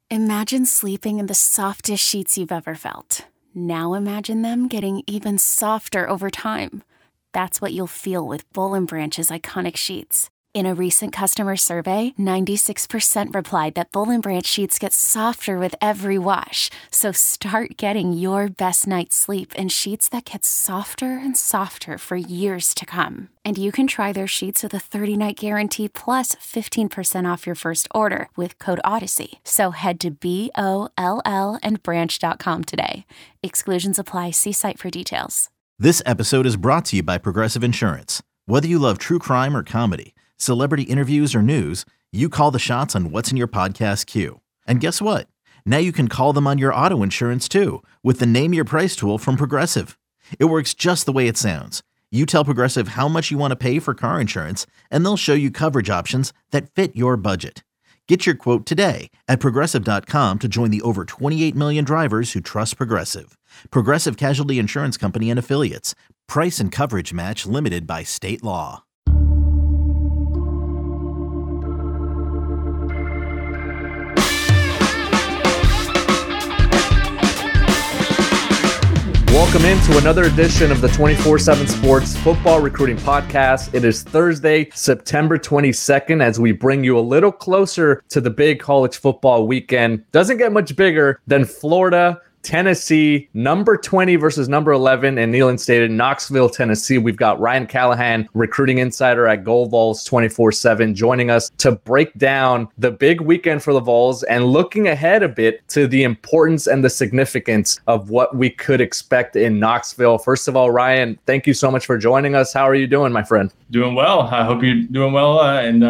Imagine sleeping in the softest sheets you've ever felt. Now imagine them getting even softer over time. That's what you'll feel with Boll & Branch's iconic sheets. In a recent customer survey, 96% replied that Boll & Branch sheets get softer with every wash. So start getting your best night's sleep in sheets that get softer and softer for years to come. And you can try their sheets with a 30-night guarantee plus 15% off your first order with code Odyssey. So head to BOLLandbranch.com today. Exclusions apply. See site for details. This episode is brought to you by Progressive Insurance. Whether you love true crime or comedy, celebrity interviews or news, you call the shots on what's in your podcast queue. And guess what? Now you can call them on your auto insurance too with the Name Your Price tool from Progressive. It works just the way it sounds. You tell Progressive how much you want to pay for car insurance, and they'll show you coverage options that fit your budget. Get your quote today at Progressive.com to join the over 28 million drivers who trust Progressive. Progressive Casualty Insurance Company and Affiliates. Price and coverage match limited by state law. Welcome into another edition of the 24/7 Sports Football Recruiting Podcast. It is Thursday, September 22nd, as we bring you a little closer to the big college football weekend. Doesn't get much bigger than Florida, Tennessee, number 20 versus number 11 in Neyland Stadium, Knoxville, Tennessee. We've got Ryan Callahan, recruiting insider at GoVols 24/7, joining us to break down the big weekend for the Vols and looking ahead a bit to the importance and the significance of what we could expect in Knoxville. First of all, Ryan, thank you so much for joining us. How are you doing, my friend? Doing well. I hope you're doing well.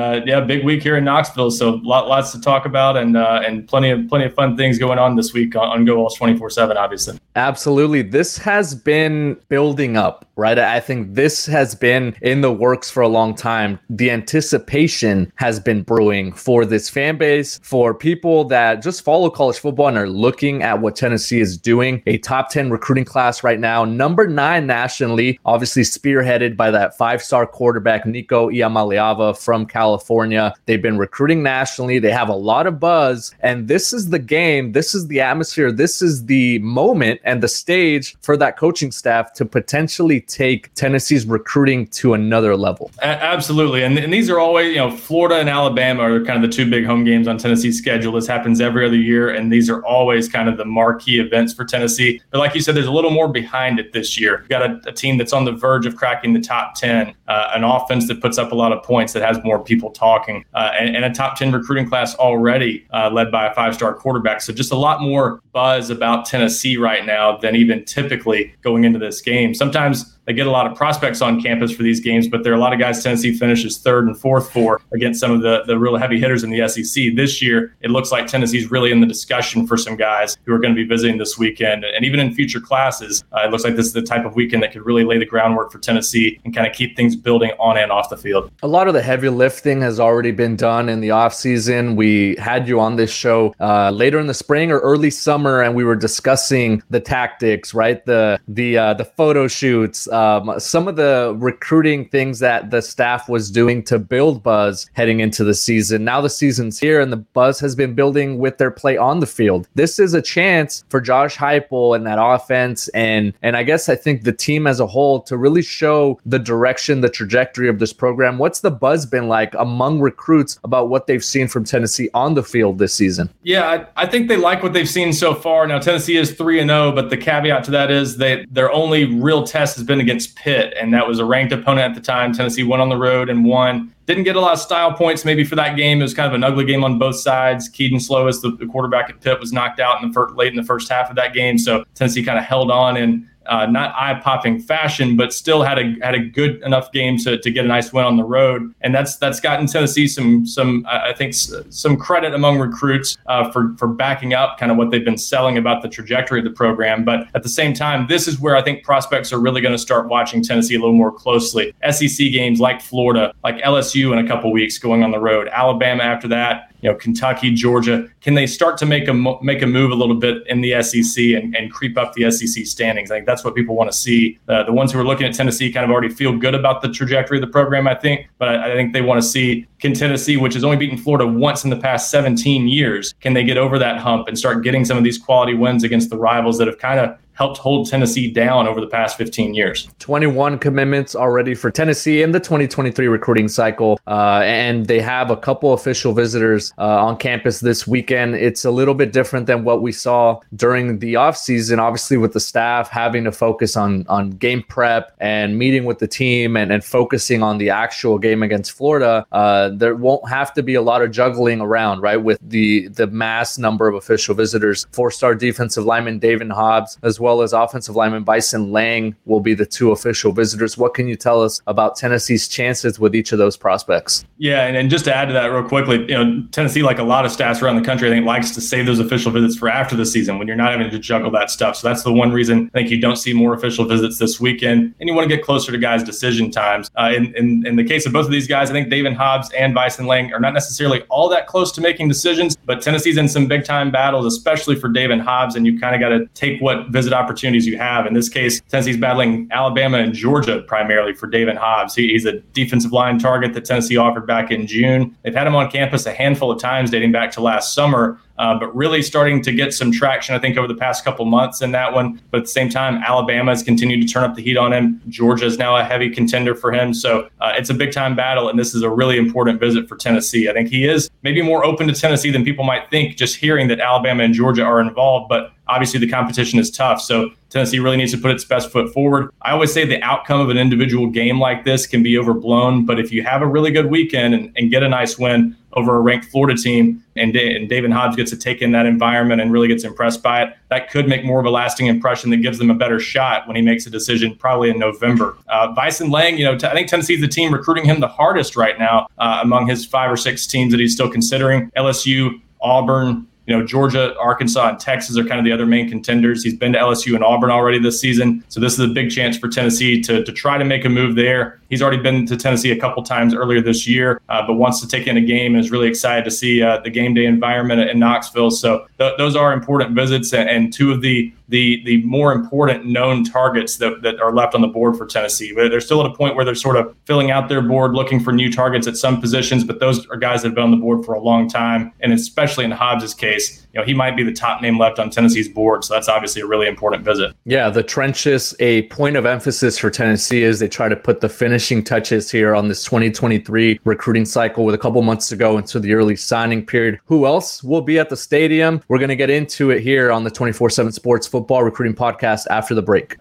Big week here in Knoxville. So lots to talk about and plenty of fun things going on this week on GoVols 24/7, obviously. Absolutely. This has been building up, right? I think this has been in the works for a long time. The anticipation has been brewing for this fan base, for people that just follow college football and are looking at what Tennessee is doing. A top 10 recruiting class right now, number 9 nationally, obviously spearheaded by that 5-star quarterback, Nico Iamaleava from California. They've been recruiting nationally. They have a lot of buzz, and this is the game. This is the atmosphere. This is the moment and the stage for that coaching staff to potentially take Tennessee's recruiting to another level. Absolutely. And these are always, Florida and Alabama are kind of the two big home games on Tennessee's schedule. This happens every other year, and these are always kind of the marquee events for Tennessee. But like you said, there's a little more behind it this year. You've got a team that's on the verge of cracking the top 10, an offense that puts up a lot of points, that has more people talking, and a top 10 recruiting class already led by a 5-star quarterback. So just a lot more buzz about Tennessee right now than even typically going into this game. Sometimes they get a lot of prospects on campus for these games, but there are a lot of guys Tennessee finishes 3rd and 4th for against some of the real heavy hitters in the SEC. This year, it looks like Tennessee's really in the discussion for some guys who are going to be visiting this weekend. And even in future classes, it looks like this is the type of weekend that could really lay the groundwork for Tennessee and kind of keep things building on and off the field. A lot of the heavy lifting has already been done in the offseason. We had you on this show later in the spring or early summer, and we were discussing the tactics, right? The photo shoots, some of the recruiting things that the staff was doing to build buzz heading into the season. Now the season's here and the buzz has been building with their play on the field. This is a chance for Josh Heupel and that offense and I think the team as a whole to really show the direction, the trajectory of this program. What's the buzz been like among recruits about what they've seen from Tennessee on the field this season? Yeah, I think they like what they've seen so far. Now Tennessee is 3-0, but the caveat to that is their only real test has been against Pitt, and that was a ranked opponent at the time. Tennessee went on the road and won. Didn't get a lot of style points maybe for that game. It was kind of an ugly game on both sides. Keaton Slovis, the quarterback at Pitt, was knocked out late in the first half of that game. So Tennessee kind of held on in not eye-popping fashion, but still had a good enough game to get a nice win on the road. And that's gotten Tennessee some credit among recruits for backing up kind of what they've been selling about the trajectory of the program. But at the same time, this is where I think prospects are really going to start watching Tennessee a little more closely. SEC games like Florida, like LSU in a couple weeks going on the road, Alabama after that, Kentucky, Georgia. Can they start to make a move a little bit in the SEC and creep up the SEC standings? I think that's what people want to see. The ones who are looking at Tennessee kind of already feel good about the trajectory of the program, I think. But I think they want to see can Tennessee, which has only beaten Florida once in the past 17 years, can they get over that hump and start getting some of these quality wins against the rivals that have kind of helped hold Tennessee down over the past 15 years. 21 commitments already for Tennessee in the 2023 recruiting cycle. And they have a couple official visitors on campus this weekend. It's a little bit different than what we saw during the offseason, obviously with the staff having to focus on game prep and meeting with the team and focusing on the actual game against Florida. There won't have to be a lot of juggling around, right, with the mass number of official visitors. 4-star defensive lineman David Hobbs, as well as offensive lineman Bison Lang, will be the 2 official visitors. What can you tell us about Tennessee's chances with each of those prospects? Yeah, and just to add to that real quickly, Tennessee, like a lot of staffs around the country, I think likes to save those official visits for after the season when you're not having to juggle that stuff. So that's the one reason I think you don't see more official visits this weekend, and you want to get closer to guys' decision times. In the case of both of these guys, I think David Hobbs and Bison Lang are not necessarily all that close to making decisions, but Tennessee's in some big-time battles, especially for David Hobbs, and you kind of got to take what visit opportunities you have. In this case, Tennessee's battling Alabama and Georgia primarily for David Hobbs. He's a defensive line target that Tennessee offered back in June. They've had him on campus a handful of times dating back to last summer, but really starting to get some traction, I think, over the past couple months in that one. But at the same time, Alabama has continued to turn up the heat on him. Georgia is now a heavy contender for him. So it's a big-time battle, and this is a really important visit for Tennessee. I think he is maybe more open to Tennessee than people might think, just hearing that Alabama and Georgia are involved. But obviously, the competition is tough. So Tennessee really needs to put its best foot forward. I always say the outcome of an individual game like this can be overblown, but if you have a really good weekend and get a nice win over a ranked Florida team, and David Hobbs gets to take in that environment and really gets impressed by it, that could make more of a lasting impression that gives them a better shot when he makes a decision probably in November. Bison Lang, I think Tennessee's the team recruiting him the hardest right now among his 5 or 6 teams that he's still considering. LSU, Auburn, Georgia, Arkansas, and Texas are kind of the other main contenders. He's been to LSU and Auburn already this season. So this is a big chance for Tennessee to try to make a move there. He's already been to Tennessee a couple times earlier this year, but wants to take in a game and is really excited to see the game day environment in Knoxville. So those are important visits and 2 of the more important known targets that are left on the board for Tennessee. But they're still at a point where they're sort of filling out their board, looking for new targets at some positions, but those are guys that have been on the board for a long time. And especially in Hobbs' case, he might be the top name left on Tennessee's board. So that's obviously a really important visit. Yeah, the trenches, a point of emphasis for Tennessee as they try to put the finishing touches here on this 2023 recruiting cycle with a couple months to go into the early signing period. Who else will be at the stadium? We're going to get into it here on the 24/7 Sports Football Recruiting Podcast after the break.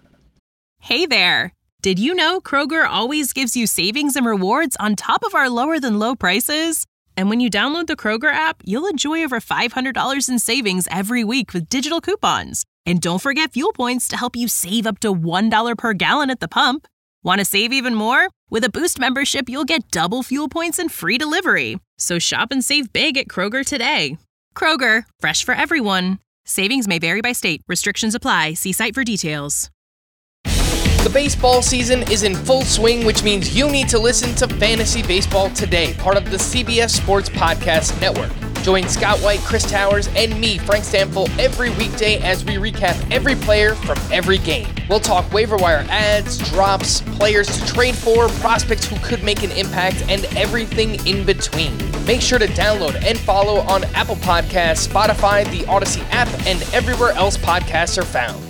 Hey there. Did you know Kroger always gives you savings and rewards on top of our lower than low prices? And when you download the Kroger app, you'll enjoy over $500 in savings every week with digital coupons. And don't forget fuel points to help you save up to $1 per gallon at the pump. Want to save even more? With a Boost membership, you'll get double fuel points and free delivery. So shop and save big at Kroger today. Kroger, fresh for everyone. Savings may vary by state. Restrictions apply. See site for details. The baseball season is in full swing, which means you need to listen to Fantasy Baseball Today, part of the CBS Sports Podcast Network. Join Scott White, Chris Towers, and me, Frank Stample, every weekday as we recap every player from every game. We'll talk waiver wire ads, drops, players to trade for, prospects who could make an impact, and everything in between. Make sure to download and follow on Apple Podcasts, Spotify, the Odyssey app, and everywhere else podcasts are found.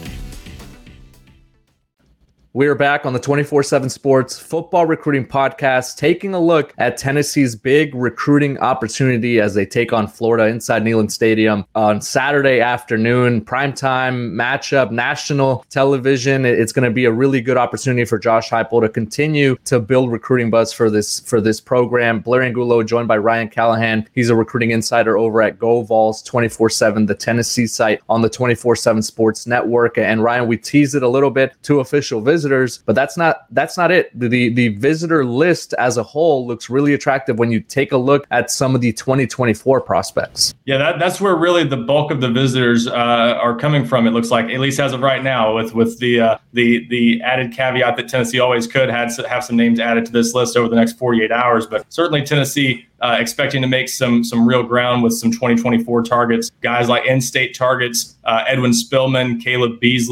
We're back on the 24/7 Sports Football Recruiting Podcast, taking a look at Tennessee's big recruiting opportunity as they take on Florida inside Neyland Stadium on Saturday afternoon. Primetime matchup, national television. It's going to be a really good opportunity for Josh Heupel to continue to build recruiting buzz for this program. Blair Angulo joined by Ryan Callahan. He's a recruiting insider over at GoVols 24/7, the Tennessee site on the 24/7 Sports Network. And Ryan, we teased it a little bit to official visitors, but that's not it. The visitor list as a whole looks really attractive when you take a look at some of the 2024 prospects. Yeah, that's where really the bulk of the visitors are coming from. It looks like, at least as of right now, with the added caveat that Tennessee always could have some names added to this list over the next 48 hours. But certainly Tennessee expecting to make some real ground with some 2024 targets, guys like in-state targets, Edwin Spillman, Caleb Beasley,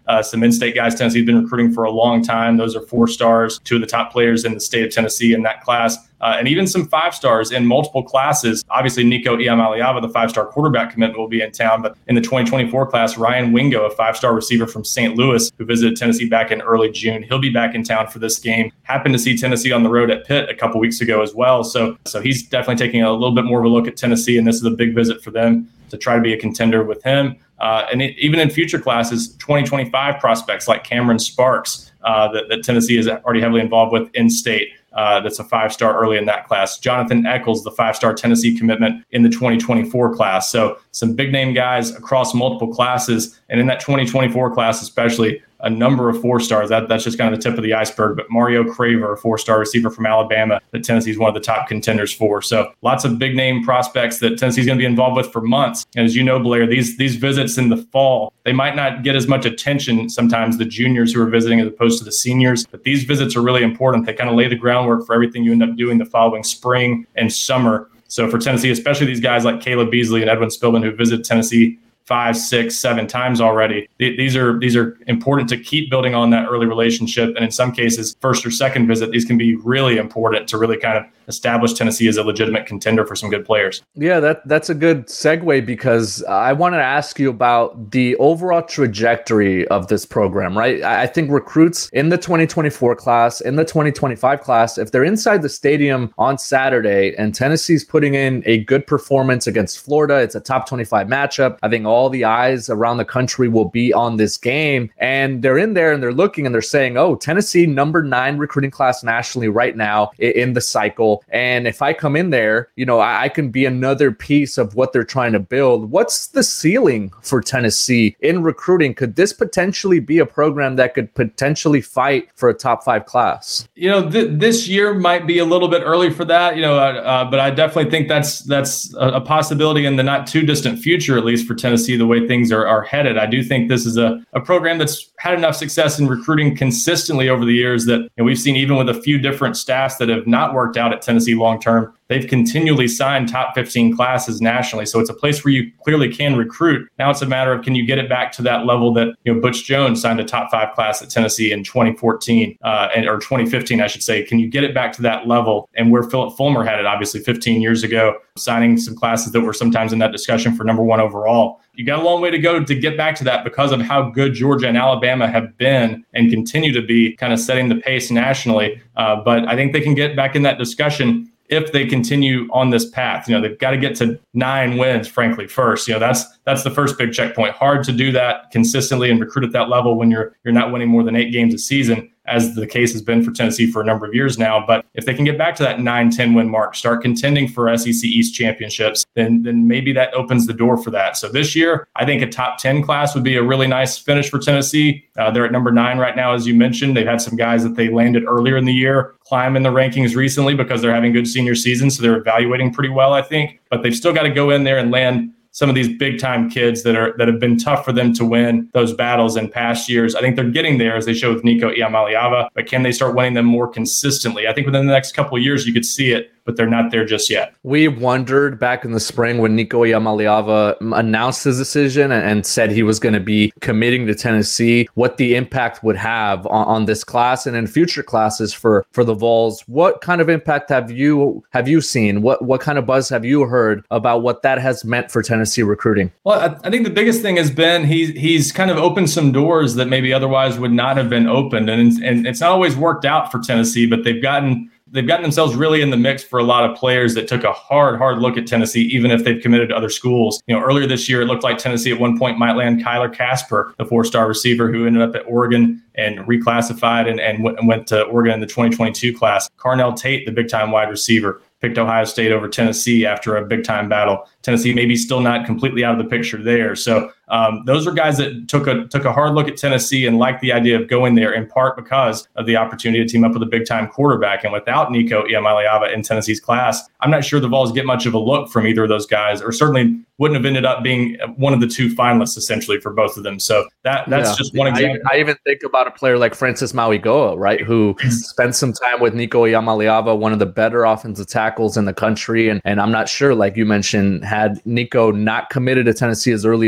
some in-state guys Tennessee's been recruiting for a long time. Those are 4 stars, 2 of the top players in the state of Tennessee in that class. And even some 5 stars in multiple classes. Obviously, Nico Iamaleava, the 5-star quarterback commitment, will be in town. But in the 2024 class, Ryan Wingo, a 5-star receiver from St. Louis, who visited Tennessee back in early June, he'll be back in town for this game. Happened to see Tennessee on the road at Pitt a couple weeks ago as well. So he's definitely taking a little bit more of a look at Tennessee, and this is a big visit for them to try to be a contender with him. Even in future classes, 2025 prospects like Cameron Sparks, that Tennessee is already heavily involved with in-state. That's a 5-star early in that class. Jonathan Eccles, the 5-star Tennessee commitment in the 2024 class. So some big name guys across multiple classes. And in that 2024 class, especially, a number of 4 stars. That's just kind of the tip of the iceberg. But Mario Craver, a 4-star receiver from Alabama that Tennessee is one of the top contenders for. So lots of big name prospects that Tennessee is going to be involved with for months. And as you know, Blair, these visits in the fall, they might not get as much attention sometimes, the juniors who are visiting as opposed to the seniors. But these visits are really important. They kind of lay the groundwork for everything you end up doing the following spring and summer. So for Tennessee, especially these guys like Caleb Beasley and Edwin Spillman who visited Tennessee 5, 6, 7 times already. These are important to keep building on that early relationship. And in some cases, first or second visit, these can be really important to really kind of establish Tennessee as a legitimate contender for some good players. Yeah, that's a good segue, because I wanted to ask you about the overall trajectory of this program, right? I think recruits in the 2024 class, in the 2025 class, if they're inside the stadium on Saturday and Tennessee's putting in a good performance against Florida, it's a top 25 matchup. I think all the eyes around the country will be on this game, and they're in there and they're looking and they're saying, oh, Tennessee number 9 recruiting class nationally right now in the cycle. And if I come in there, I can be another piece of what they're trying to build. What's the ceiling for Tennessee in recruiting? Could this potentially be a program that could potentially fight for a top 5 class? This year might be a little bit early for that, but I definitely think that's a possibility in the not too distant future, at least for Tennessee, the way things are headed. I do think this is a program that's had enough success in recruiting consistently over the years that we've seen, even with a few different staffs that have not worked out at Tennessee long-term, they've continually signed top 15 classes nationally. So it's a place where you clearly can recruit. Now it's a matter of, can you get it back to that level that Butch Jones signed a top 5 class at Tennessee in 2014 or 2015, I should say. Can you get it back to that level? And where Philip Fulmer had it, obviously 15 years ago, signing some classes that were sometimes in that discussion for number 1 overall. You got a long way to go to get back to that because of how good Georgia and Alabama have been and continue to be, kind of setting the pace nationally. But I think they can get back in that discussion if they continue on this path. They've got to get to 9 wins, frankly, first. That's the first big checkpoint. Hard to do that consistently and recruit at that level when you're not winning more than 8 games a season, as the case has been for Tennessee for a number of years now. But if they can get back to that 9-10 win mark, start contending for SEC East championships, then maybe that opens the door for that. So this year, I think a top 10 class would be a really nice finish for Tennessee. They're at number 9 right now, as you mentioned. They've had some guys that they landed earlier in the year climb in the rankings recently because they're having good senior seasons. So they're evaluating pretty well, I think. But they've still got to go in there and land some of these big time kids that have been tough for them to win those battles in past years. I think they're getting there, as they show with Nico Iamaleava, but can they start winning them more consistently? I think within the next couple of years, you could see it, but they're not there just yet. We wondered back in the spring when Nico Iamaleava announced his decision and said he was going to be committing to Tennessee, what the impact would have on this class and in future classes for the Vols. What kind of impact have you seen? What kind of buzz have you heard about what that has meant for Tennessee recruiting? Well, I think the biggest thing has been he's kind of opened some doors that maybe otherwise would not have been opened, and it's not always worked out for Tennessee, but they've gotten themselves really in the mix for a lot of players that took a hard look at Tennessee, even if they've committed to other schools. Earlier this year, it looked like Tennessee at one point might land Kyler Casper, the 4-star receiver who ended up at Oregon and reclassified and went to Oregon in the 2022 class. Carnell Tate, the big-time wide receiver, picked Ohio State over Tennessee after a big-time battle. Tennessee maybe still not completely out of the picture there. So those are guys that took a hard look at Tennessee and liked the idea of going there, in part because of the opportunity to team up with a big-time quarterback. And without Nico Iamaleava in Tennessee's class, I'm not sure the Vols get much of a look from either of those guys, or certainly wouldn't have ended up being one of the 2 finalists, essentially, for both of them. So that's just one example. I even think about a player like Francis Mauigoa, right, who spent some time with Nico Iamaleava, one of the better offensive tackles in the country. And I'm not sure, like you mentioned, had Nico not committed to Tennessee as early as he did,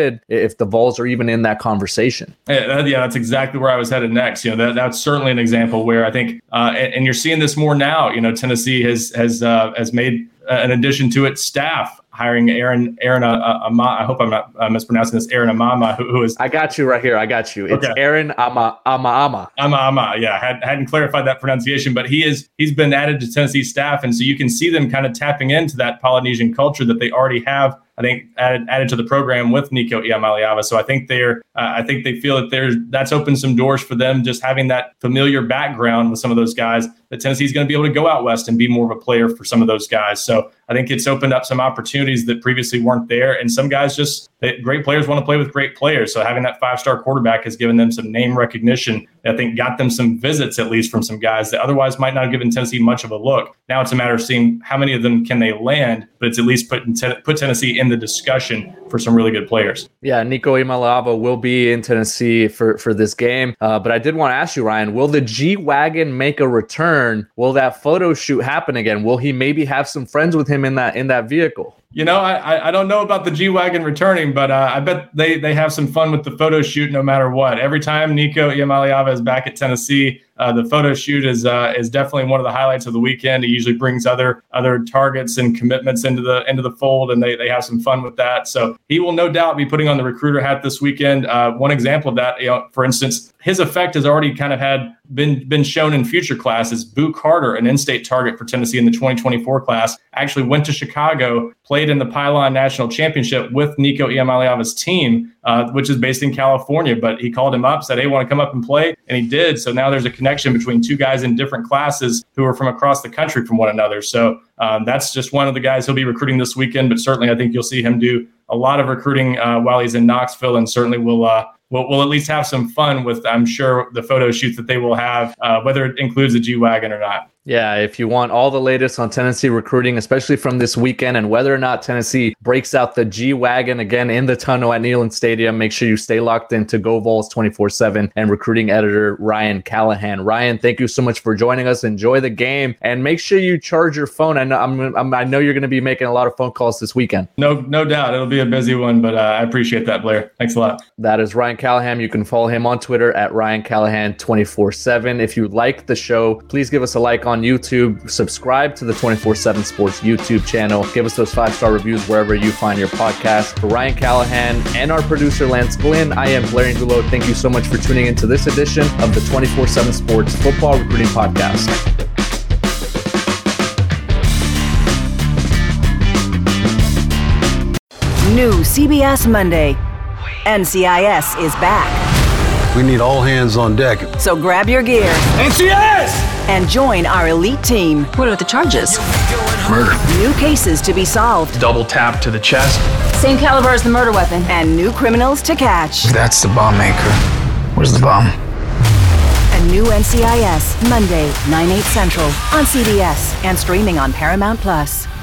forbid, if the Vols are even in that conversation. Yeah, that's exactly where I was headed next. That's certainly an example where I think, and you're seeing this more now. Tennessee has made an addition to its staff, hiring Aaron Amama. I hope I'm not mispronouncing this. Aaron Amama, who is. I got you right here. I got you. It's okay. Aaron Amama. Amama. Yeah, hadn't clarified that pronunciation, but he's been added to Tennessee staff, and so you can see them kind of tapping into that Polynesian culture that they already have. I think added to the program with Nico Iamaleava. So I think they feel that that's opened some doors for them, just having that familiar background with some of those guys, that Tennessee's going to be able to go out west and be more of a player for some of those guys. So I think it's opened up some opportunities that previously weren't there. And some guys great players want to play with great players. So having that 5-star quarterback has given them some name recognition that I think got them some visits, at least from some guys that otherwise might not have given Tennessee much of a look. Now it's a matter of seeing how many of them can they land, but it's at least put Tennessee in the discussion for some really good players. Yeah, Nico Iamaleava will be in Tennessee for this game. But I did want to ask you, Ryan, will the G-Wagon make a return? Will that photo shoot happen again? Will he maybe have some friends with him in that vehicle? I don't know about the G-Wagon returning, but I bet they have some fun with the photo shoot no matter what. Every time Nico Iamaleava is back at Tennessee, the photo shoot is definitely one of the highlights of the weekend. He usually brings other targets and commitments into the fold, and they have some fun with that. So he will no doubt be putting on the recruiter hat this weekend. One example of that, for instance, his effect has already kind of been shown in future classes. Boo Carter, an in-state target for Tennessee in the 2024 class, actually went to Chicago, played in the Pylon National Championship with Nico Iamaleava's team, which is based in California. But he called him up, said, "Hey, want to come up and play?" And he did. So now there's a connection between two guys in different classes who are from across the country from one another. So that's just one of the guys he'll be recruiting this weekend. But certainly I think you'll see him do a lot of recruiting while he's in Knoxville, and certainly we'll at least have some fun with, I'm sure, the photo shoots that they will have, whether it includes the G-Wagon or not. Yeah, if you want all the latest on Tennessee recruiting, especially from this weekend, and whether or not Tennessee breaks out the G-Wagon again in the tunnel at Neyland Stadium, make sure you stay locked into Go Vols 24/7 and recruiting editor Ryan Callahan. Ryan, thank you so much for joining us. Enjoy the game, and make sure you charge your phone. I know you're going to be making a lot of phone calls this weekend. No doubt. It'll be a busy one, but I appreciate that, Blair. Thanks a lot. That is Ryan Callahan. You can follow him on Twitter at Ryan Callahan 24/7. If you like the show, please give us a like on YouTube, subscribe to the 24/7 Sports YouTube channel, give us those 5-star reviews wherever you find your podcast. For Ryan Callahan and our producer Lance Glynn, I am Blair Angulo. Thank you so much for tuning into this edition of the 24/7 Sports Football Recruiting Podcast. New CBS Monday. NCIS is back. We need all hands on deck. So grab your gear. NCIS! And join our elite team. What are the charges? Murder. New cases to be solved. Double tap to the chest. Same caliber as the murder weapon. And new criminals to catch. That's the bomb maker. Where's the bomb? A new NCIS, Monday, 9/8 Central, on CBS and streaming on Paramount+.